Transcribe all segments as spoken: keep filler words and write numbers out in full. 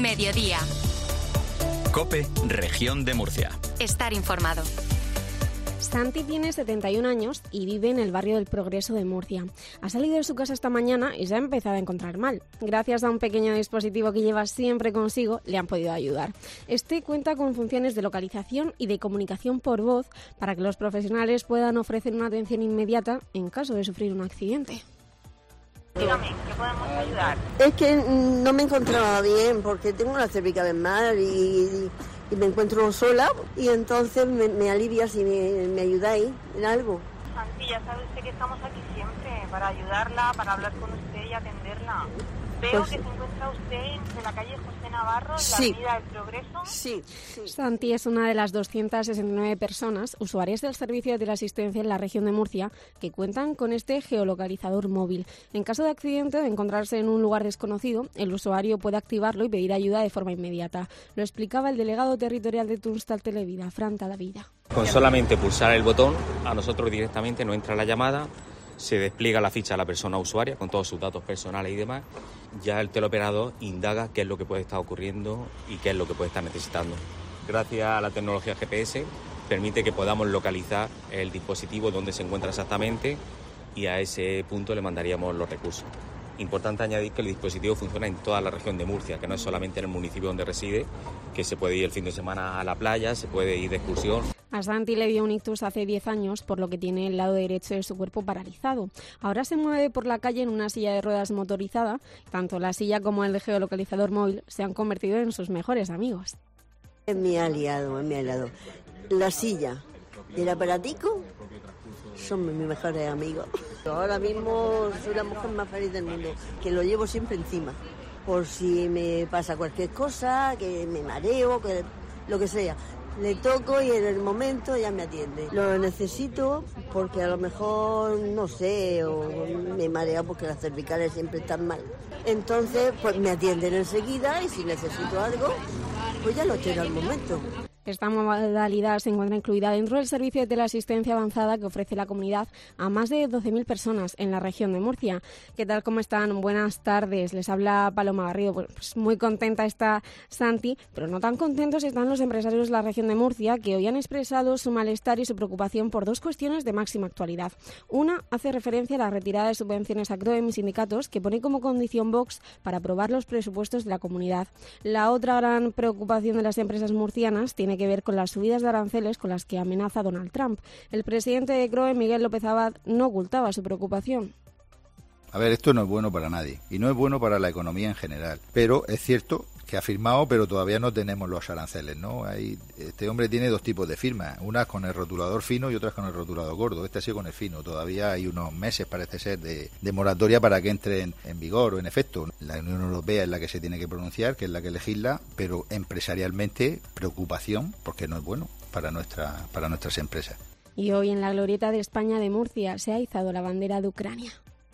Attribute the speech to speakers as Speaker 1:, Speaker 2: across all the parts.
Speaker 1: Mediodía.
Speaker 2: COPE, Región de Murcia.
Speaker 1: Estar informado.
Speaker 3: Santi tiene setenta y un años y vive en el barrio del Progreso de Murcia. Ha salido de su casa esta mañana y se ha empezado a encontrar mal. Gracias a un pequeño dispositivo que lleva siempre consigo, le han podido ayudar. Este cuenta con funciones de localización y de comunicación por voz para que los profesionales puedan ofrecer una atención inmediata en caso de sufrir un accidente.
Speaker 4: Dígame, ¿qué podemos ayudar?
Speaker 5: Es que no me encontraba bien porque tengo una cervical mal y, y me encuentro sola y entonces me, me alivia si me, me ayudáis en algo.
Speaker 4: Santi, ya sabe usted que estamos aquí siempre para ayudarla, para hablar con usted y atenderla. Veo pues, que se encuentra usted en la calle José Navarro, en
Speaker 5: sí,
Speaker 4: la Avenida del Progreso.
Speaker 5: Sí, sí.
Speaker 3: Santi es una de las doscientas sesenta y nueve personas, usuarias del servicio de teleasistencia en la región de Murcia, que cuentan con este geolocalizador móvil. En caso de accidente, de encontrarse en un lugar desconocido, el usuario puede activarlo y pedir ayuda de forma inmediata. Lo explicaba el delegado territorial de Tunstal Televida, Fran Talavida.
Speaker 6: Con solamente pulsar el botón, a nosotros directamente nos entra la llamada, se despliega la ficha a la persona usuaria con todos sus datos personales y demás. Ya el teleoperador indaga qué es lo que puede estar ocurriendo y qué es lo que puede estar necesitando. Gracias a la tecnología G P S permite que podamos localizar el dispositivo donde se encuentra exactamente y a ese punto le mandaríamos los recursos. Importante añadir que el dispositivo funciona en toda la región de Murcia, que no es solamente en el municipio donde reside, que se puede ir el fin de semana a la playa, se puede ir de excursión.
Speaker 3: A Santi le dio un ictus hace diez años, por lo que tiene el lado derecho de su cuerpo paralizado. Ahora se mueve por la calle en una silla de ruedas motorizada. Tanto la silla como el geolocalizador móvil se han convertido en sus mejores amigos.
Speaker 5: Es mi aliado, es mi aliado. La silla y el aparatico son mis mejores amigos. Ahora mismo soy la mujer más feliz del mundo, que lo llevo siempre encima. Por si me pasa cualquier cosa, que me mareo, que lo que sea. Le toco y en el momento ya me atiende. Lo necesito porque a lo mejor, no sé, o me mareo porque las cervicales siempre están mal. Entonces, pues me atienden enseguida y si necesito algo, pues ya lo tengo al momento.
Speaker 3: Esta modalidad se encuentra incluida dentro del servicio de teleasistencia avanzada que ofrece la comunidad a más de doce mil personas en la región de Murcia. ¿Qué tal? ¿Cómo están? Buenas tardes. Les habla Paloma Garrido. Pues muy contenta está Santi, pero no tan contentos están los empresarios de la región de Murcia, que hoy han expresado su malestar y su preocupación por dos cuestiones de máxima actualidad. Una hace referencia a la retirada de subvenciones a CROEM y sindicatos, que pone como condición Vox para aprobar los presupuestos de la comunidad. La otra gran preocupación de las empresas murcianas tiene que ver con las subidas de aranceles con las que amenaza Donald Trump. El presidente de CROE, Miguel López Abad, no ocultaba su preocupación.
Speaker 7: A ver, esto no es bueno para nadie y no es bueno para la economía en general, pero es cierto que ha firmado, pero todavía no tenemos los aranceles, ¿no? Hay, este hombre tiene dos tipos de firmas, unas con el rotulador fino y otras con el rotulador gordo. Este ha sido con el fino, todavía hay unos meses, parece ser, de, de moratoria para que entre en, en vigor o en efecto. La Unión Europea es la que se tiene que pronunciar, que es la que legisla, pero empresarialmente preocupación, porque no es bueno para nuestra, para nuestras empresas.
Speaker 3: Y hoy en la Glorieta de España de Murcia se ha izado la bandera de Ucrania.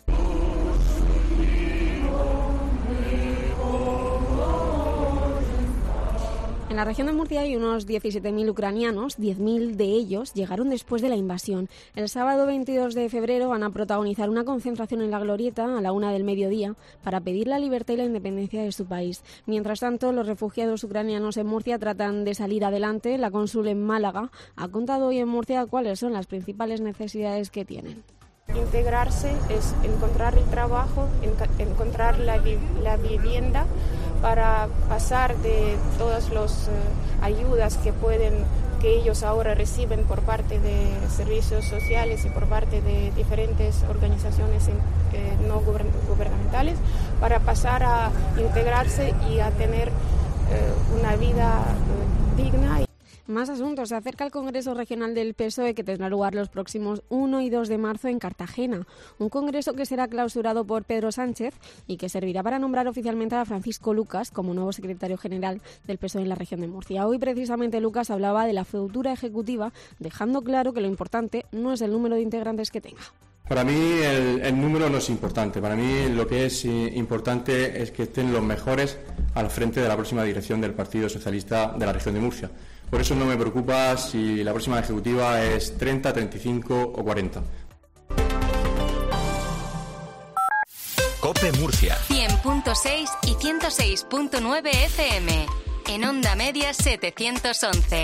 Speaker 3: En la región de Murcia hay unos diecisiete mil ucranianos, diez mil de ellos llegaron después de la invasión. El sábado veintidós de febrero van a protagonizar una concentración en la Glorieta a la una del mediodía para pedir la libertad y la independencia de su país. Mientras tanto, los refugiados ucranianos en Murcia tratan de salir adelante. La cónsul en Málaga ha contado hoy en Murcia cuáles son las principales necesidades que tienen.
Speaker 8: Integrarse es encontrar el trabajo, encontrar la, vi- la vivienda para pasar de todas las uh, ayudas que pueden que ellos ahora reciben por parte de servicios sociales y por parte de diferentes organizaciones eh, no gubernamentales para pasar a integrarse y a tener eh, una vida eh, digna.
Speaker 3: Más asuntos. Se acerca el Congreso Regional del P S O E que tendrá lugar los próximos uno y dos de marzo en Cartagena. Un congreso que será clausurado por Pedro Sánchez y que servirá para nombrar oficialmente a Francisco Lucas como nuevo secretario general del P S O E en la región de Murcia. Hoy precisamente Lucas hablaba de la futura ejecutiva, dejando claro que lo importante no es el número de integrantes que tenga.
Speaker 9: Para mí el, el número no es importante. Para mí lo que es importante es que estén los mejores al frente de la próxima dirección del Partido Socialista de la región de Murcia. Por eso no me preocupa si la próxima ejecutiva es treinta, treinta y cinco o cuarenta.
Speaker 2: COPE COPE Murcia.
Speaker 1: cien punto seis y ciento seis punto nueve F M. En onda media setecientos once.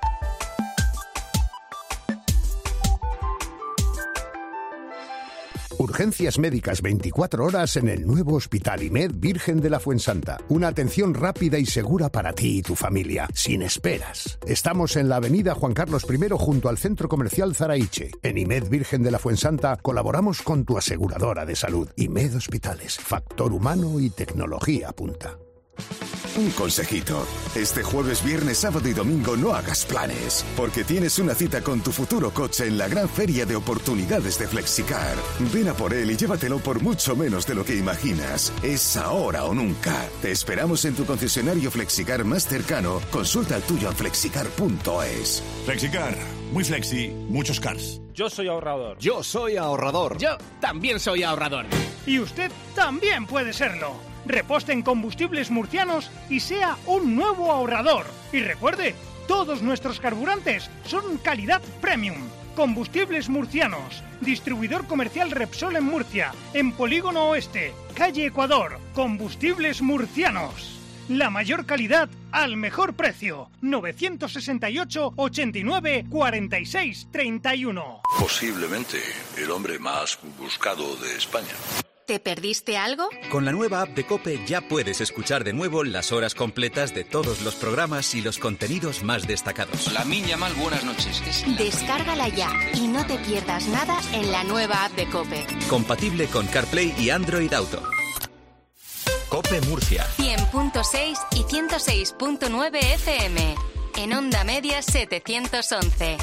Speaker 10: Urgencias médicas veinticuatro horas en el nuevo Hospital IMED Virgen de la Fuensanta. Una atención rápida y segura para ti y tu familia, sin esperas. Estamos en la avenida Juan Carlos primero junto al Centro Comercial Zaraiche. En IMED Virgen de la Fuensanta colaboramos con tu aseguradora de salud. IMED Hospitales, factor humano y tecnología punta.
Speaker 11: Un consejito. Este jueves, viernes, sábado y domingo no hagas planes, porque tienes una cita con tu futuro coche en la gran feria de oportunidades de Flexicar. Ven a por él y llévatelo por mucho menos de lo que imaginas. Es ahora o nunca. Te esperamos en tu concesionario Flexicar más cercano. Consulta el tuyo en flexicar punto es.
Speaker 12: Flexicar. Muy flexi, muchos cars.
Speaker 13: Yo soy ahorrador.
Speaker 14: Yo soy ahorrador.
Speaker 15: Yo también soy ahorrador.
Speaker 16: Y usted también puede serlo. Reposte en Combustibles Murcianos y sea un nuevo ahorrador. Y recuerde, todos nuestros carburantes son calidad premium. Combustibles Murcianos, distribuidor comercial Repsol en Murcia, en Polígono Oeste, calle Ecuador. Combustibles Murcianos. La mayor calidad al mejor precio. novecientos sesenta y ocho, ochenta y nueve, cuarenta y seis, treinta y uno.
Speaker 17: Posiblemente el hombre más buscado de España.
Speaker 1: ¿Te perdiste algo?
Speaker 2: Con la nueva app de COPE ya puedes escuchar de nuevo las horas completas de todos los programas y los contenidos más destacados.
Speaker 18: La Miña Mal, buenas noches.
Speaker 1: Descárgala ya y no te pierdas nada en la nueva app de COPE.
Speaker 2: Compatible con CarPlay y Android Auto. COPE Murcia.
Speaker 1: cien punto seis y ciento seis punto nueve F M. En onda media setecientos once.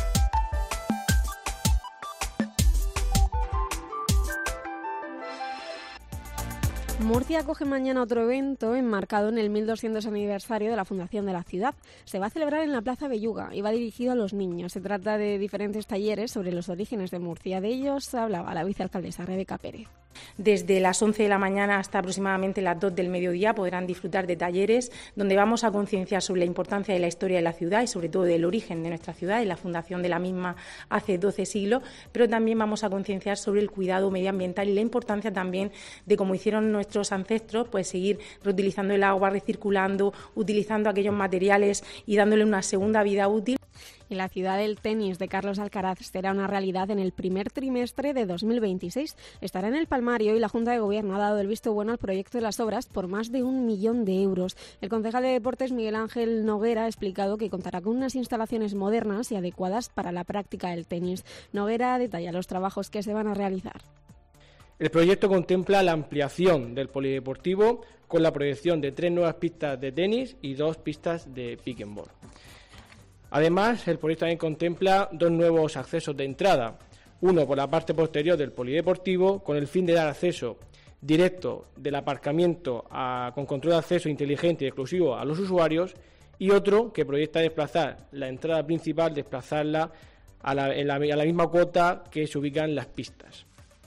Speaker 3: Murcia acoge mañana otro evento enmarcado en el mil doscientos aniversario de la fundación de la ciudad. Se va a celebrar en la Plaza Belluga y va dirigido a los niños. Se trata de diferentes talleres sobre los orígenes de Murcia. De ellos hablaba la vicealcaldesa Rebeca Pérez.
Speaker 19: Desde las once de la mañana hasta aproximadamente las dos del mediodía podrán disfrutar de talleres donde vamos a concienciar sobre la importancia de la historia de la ciudad y sobre todo del origen de nuestra ciudad y la fundación de la misma hace doce siglos, pero también vamos a concienciar sobre el cuidado medioambiental y la importancia también de, como hicieron nuestros ancestros, pues seguir reutilizando el agua, recirculando, utilizando aquellos materiales y dándole una segunda vida útil.
Speaker 3: Y la ciudad del tenis de Carlos Alcaraz será una realidad en el primer trimestre de dos mil veintiséis. Estará en el Palmario y la Junta de Gobierno ha dado el visto bueno al proyecto de las obras por más de un millón de euros. El concejal de Deportes, Miguel Ángel Noguera, ha explicado que contará con unas instalaciones modernas y adecuadas para la práctica del tenis. Noguera detalla los trabajos que se van a realizar.
Speaker 13: El proyecto contempla la ampliación del polideportivo con la proyección de tres nuevas pistas de tenis y dos pistas de pickleball. Además, el proyecto también contempla dos nuevos accesos de entrada, uno por la parte posterior del polideportivo con el fin de dar acceso directo del aparcamiento a, con control de acceso inteligente y exclusivo a los usuarios, y otro que proyecta desplazar la entrada principal, desplazarla a la, en la, a la misma cuota que se ubican las pistas.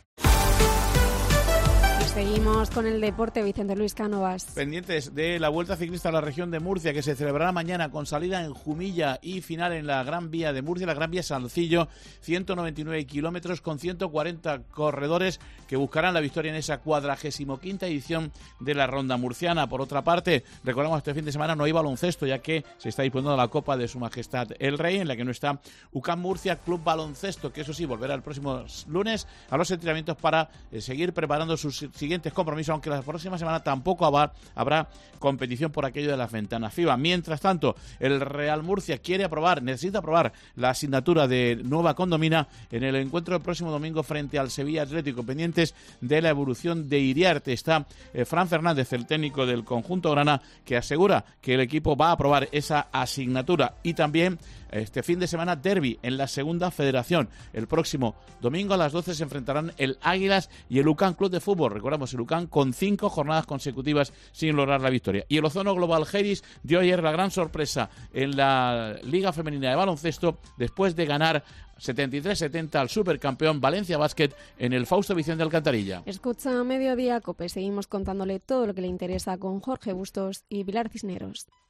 Speaker 3: Seguimos con el deporte, Vicente Luis Cánovas.
Speaker 20: Pendientes de la Vuelta Ciclista a la región de Murcia, que se celebrará mañana con salida en Jumilla y final en la Gran Vía de Murcia, la Gran Vía Salcillo, ciento noventa y nueve kilómetros con ciento cuarenta corredores que buscarán la victoria en esa cuadragésimo quinta edición de la Ronda Murciana. Por otra parte, recordamos que este fin de semana no hay baloncesto, ya que se está disputando la Copa de Su Majestad el Rey, en la que no está U C A M Murcia Club Baloncesto, que eso sí, volverá el próximo lunes a los entrenamientos para eh, seguir preparando sus siguientes compromisos, aunque la próxima semana tampoco habrá, habrá competición por aquello de las ventanas FIBA. Mientras tanto, el Real Murcia quiere aprobar, necesita aprobar la asignatura de nueva condomina en el encuentro del próximo domingo frente al Sevilla Atlético, pendientes de la evolución de Iriarte. Está eh, Fran Fernández, el técnico del conjunto grana, que asegura que el equipo va a aprobar esa asignatura. Y también este fin de semana derbi en la segunda federación. El próximo domingo a las doce se enfrentarán el Águilas y el U C A M Club de Fútbol. Recordamos, el U C A M con cinco jornadas consecutivas sin lograr la victoria. Y el Ozono Global Heris dio ayer la gran sorpresa en la Liga Femenina de Baloncesto después de ganar setenta y tres setenta al supercampeón Valencia Basket en el Fausto Vicente Alcantarilla.
Speaker 3: Escucha Mediodía Cope. Seguimos contándole todo lo que le interesa con Jorge Bustos y Pilar Cisneros.